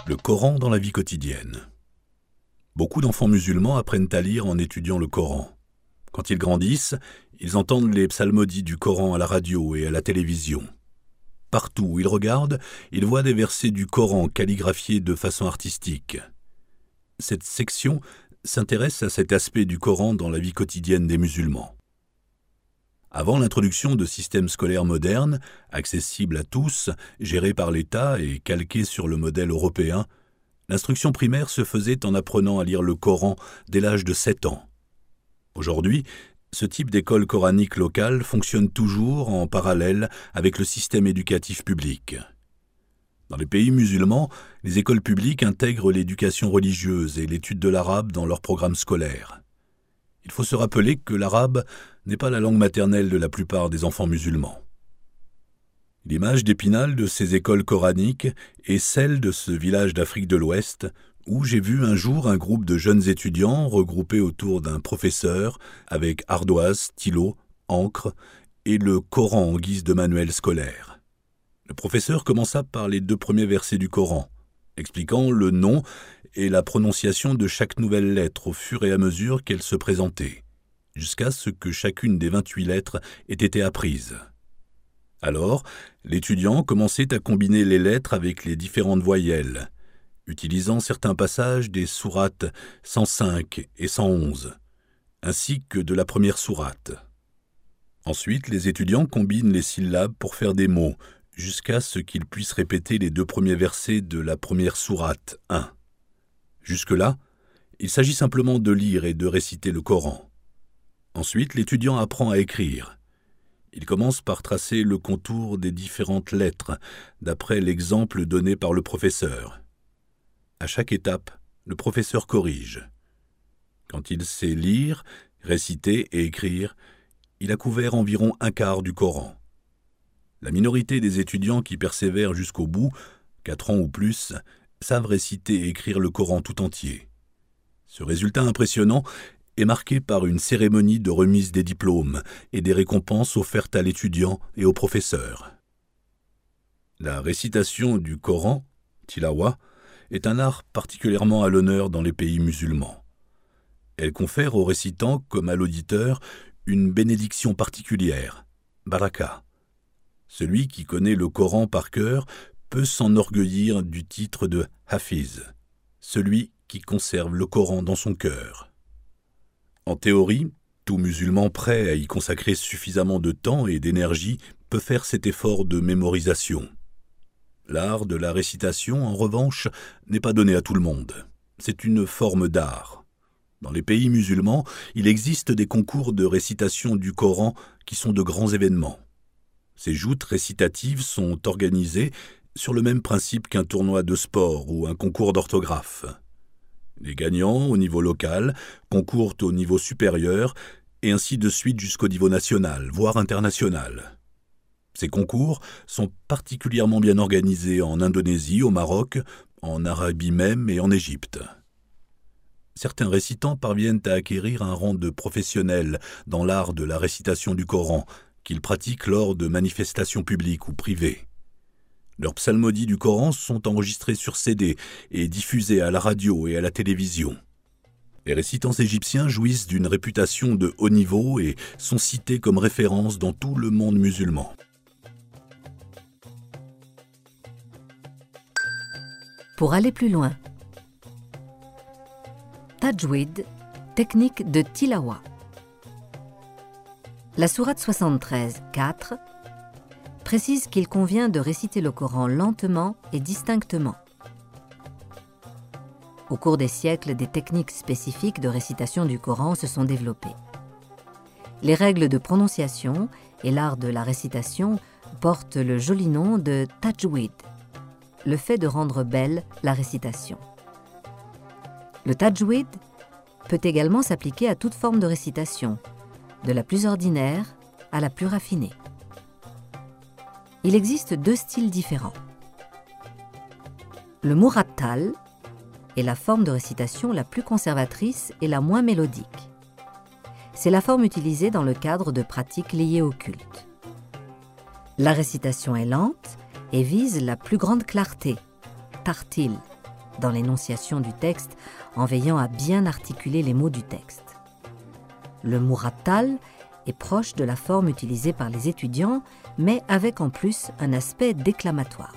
Le Coran dans la vie quotidienne. Beaucoup d'enfants musulmans apprennent à lire en étudiant le Coran. Quand ils grandissent, ils entendent les psalmodies du Coran à la radio et à la télévision. Partout où ils regardent, ils voient des versets du Coran calligraphiés de façon artistique. Cette section s'intéresse à cet aspect du Coran dans la vie quotidienne des musulmans. Avant l'introduction de systèmes scolaires modernes, accessibles à tous, gérés par l'État et calqués sur le modèle européen, l'instruction primaire se faisait en apprenant à lire le Coran dès l'âge de 7 ans. Aujourd'hui, ce type d'école coranique locale fonctionne toujours en parallèle avec le système éducatif public. Dans les pays musulmans, les écoles publiques intègrent l'éducation religieuse et l'étude de l'arabe dans leur programme scolaire. Il faut se rappeler que l'arabe n'est pas la langue maternelle de la plupart des enfants musulmans. L'image d'Épinal de ces écoles coraniques est celle de ce village d'Afrique de l'Ouest où j'ai vu un jour un groupe de jeunes étudiants regroupés autour d'un professeur avec ardoise, stylo, encre et le Coran en guise de manuel scolaire. Le professeur commença par les 2 premiers versets du Coran, expliquant le nom et la prononciation de chaque nouvelle lettre au fur et à mesure qu'elle se présentait, jusqu'à ce que chacune des 28 lettres ait été apprise. Alors, l'étudiant commençait à combiner les lettres avec les différentes voyelles, utilisant certains passages des sourates 105 et 111, ainsi que de la première sourate. Ensuite, les étudiants combinent les syllabes pour faire des mots, jusqu'à ce qu'ils puissent répéter les 2 premiers versets de la première sourate 1. Jusque-là, il s'agit simplement de lire et de réciter le Coran. Ensuite, l'étudiant apprend à écrire. Il commence par tracer le contour des différentes lettres, d'après l'exemple donné par le professeur. À chaque étape, le professeur corrige. Quand il sait lire, réciter et écrire, il a couvert environ 1/4 du Coran. La minorité des étudiants qui persévèrent jusqu'au bout, 4 ans ou plus, savent réciter et écrire le Coran tout entier. Ce résultat impressionnant est marqué par une cérémonie de remise des diplômes et des récompenses offertes à l'étudiant et au professeur. La récitation du Coran, tilawa, est un art particulièrement à l'honneur dans les pays musulmans. Elle confère au récitant comme à l'auditeur une bénédiction particulière, baraka. Celui qui connaît le Coran par cœur peut s'enorgueillir du titre de Hafiz, celui qui conserve le Coran dans son cœur. En théorie, tout musulman prêt à y consacrer suffisamment de temps et d'énergie peut faire cet effort de mémorisation. L'art de la récitation, en revanche, n'est pas donné à tout le monde. C'est une forme d'art. Dans les pays musulmans, il existe des concours de récitation du Coran qui sont de grands événements. Ces joutes récitatives sont organisées sur le même principe qu'un tournoi de sport ou un concours d'orthographe. Les gagnants au niveau local concourent au niveau supérieur et ainsi de suite jusqu'au niveau national, voire international. Ces concours sont particulièrement bien organisés en Indonésie, au Maroc, en Arabie même et en Égypte. Certains récitants parviennent à acquérir un rang de professionnel dans l'art de la récitation du Coran, qu'ils pratiquent lors de manifestations publiques ou privées. Leurs psalmodies du Coran sont enregistrées sur CD et diffusées à la radio et à la télévision. Les récitants égyptiens jouissent d'une réputation de haut niveau et sont cités comme référence dans tout le monde musulman. Pour aller plus loin, Tajwid, technique de tilawa. La sourate 73, 4 précise qu'il convient de réciter le Coran lentement et distinctement. Au cours des siècles, des techniques spécifiques de récitation du Coran se sont développées. Les règles de prononciation et l'art de la récitation portent le joli nom de tajwid, le fait de rendre belle la récitation. Le tajwid peut également s'appliquer à toute forme de récitation, de la plus ordinaire à la plus raffinée. Il existe 2 styles différents. Le murattal est la forme de récitation la plus conservatrice et la moins mélodique. C'est la forme utilisée dans le cadre de pratiques liées au culte. La récitation est lente et vise la plus grande clarté, tartil, dans l'énonciation du texte en veillant à bien articuler les mots du texte. Le murattal est proche de la forme utilisée par les étudiants, mais avec en plus un aspect déclamatoire.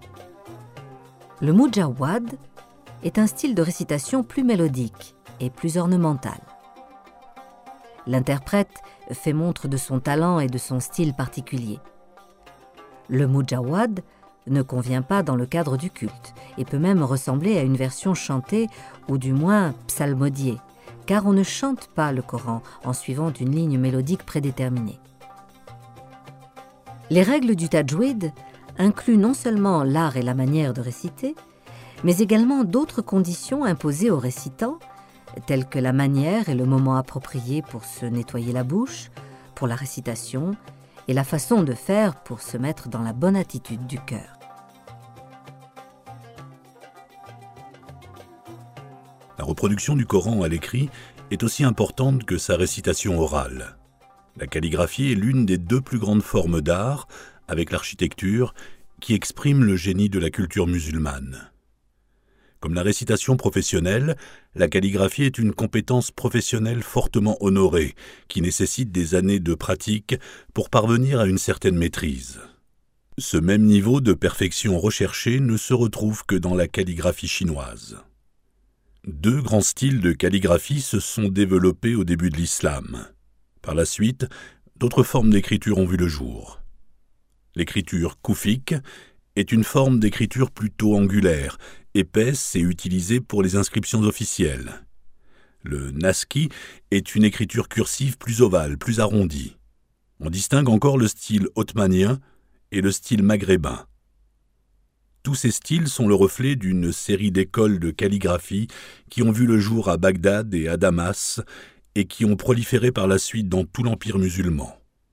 Le mujawwad est un style de récitation plus mélodique et plus ornemental. L'interprète fait montre de son talent et de son style particulier. Le mujawwad ne convient pas dans le cadre du culte et peut même ressembler à une version chantée ou du moins psalmodiée, car on ne chante pas le Coran en suivant une ligne mélodique prédéterminée. Les règles du tajwid incluent non seulement l'art et la manière de réciter, mais également d'autres conditions imposées aux récitants, telles que la manière et le moment approprié pour se nettoyer la bouche, pour la récitation, et la façon de faire pour se mettre dans la bonne attitude du cœur. La reproduction du Coran à l'écrit est aussi importante que sa récitation orale. La calligraphie est l'une des deux plus grandes formes d'art, avec l'architecture, qui exprime le génie de la culture musulmane. Comme la récitation professionnelle, la calligraphie est une compétence professionnelle fortement honorée, qui nécessite des années de pratique pour parvenir à une certaine maîtrise. Ce même niveau de perfection recherchée ne se retrouve que dans la calligraphie chinoise. Deux grands styles de calligraphie se sont développés au début de l'islam. Par la suite, d'autres formes d'écriture ont vu le jour. L'écriture koufique est une forme d'écriture plutôt angulaire, épaisse et utilisée pour les inscriptions officielles. Le naskhi est une écriture cursive plus ovale, plus arrondie. On distingue encore le style ottomanien et le style maghrébin. Tous ces styles sont le reflet d'une série d'écoles de calligraphie qui ont vu le jour à Bagdad et à Damas et qui ont proliféré par la suite dans tout l'empire musulman.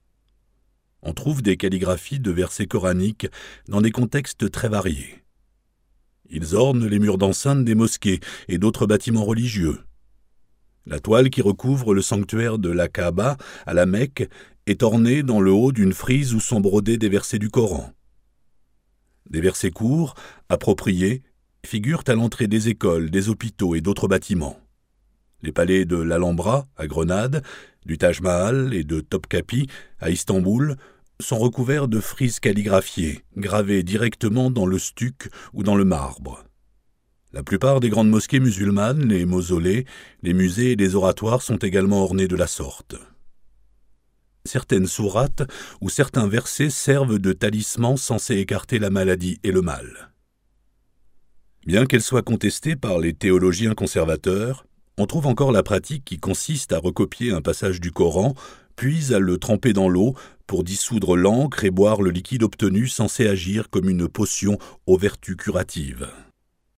On trouve des calligraphies de versets coraniques dans des contextes très variés. Ils ornent les murs d'enceinte des mosquées et d'autres bâtiments religieux. La toile qui recouvre le sanctuaire de la Kaaba à la Mecque est ornée dans le haut d'une frise où sont brodés des versets du Coran. Des versets courts, appropriés, figurent à l'entrée des écoles, des hôpitaux et d'autres bâtiments. Les palais de l'Alhambra, à Grenade, du Taj Mahal et de Topkapi, à Istanbul, sont recouverts de frises calligraphiées, gravées directement dans le stuc ou dans le marbre. La plupart des grandes mosquées musulmanes, les mausolées, les musées et les oratoires sont également ornés de la sorte. Certaines sourates ou certains versets servent de talismans censés écarter la maladie et le mal. Bien qu'elle soit contestée par les théologiens conservateurs, on trouve encore la pratique qui consiste à recopier un passage du Coran, puis à le tremper dans l'eau pour dissoudre l'encre et boire le liquide obtenu censé agir comme une potion aux vertus curatives.